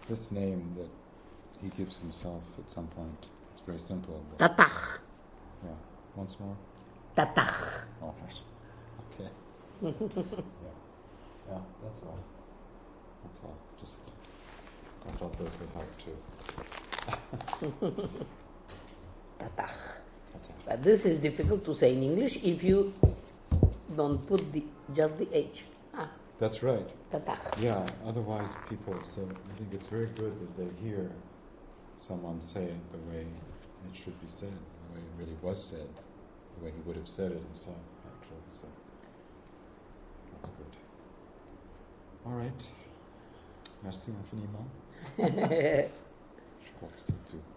this name that he gives himself at some point. It's very simple. Tatach. Yeah. Once more. Tatach. All right. Okay. Yeah. That's all. That's all. Just I thought those would help too. Tatach. But this is difficult to say in English if you don't put just the H. That's right. Tatach. Yeah, otherwise people, so I think it's very good that they hear someone say it the way it should be said, the way it really was said, the way he would have said it himself, actually. So that's good. All right. Merci infiniment. Je crois que c'est tout.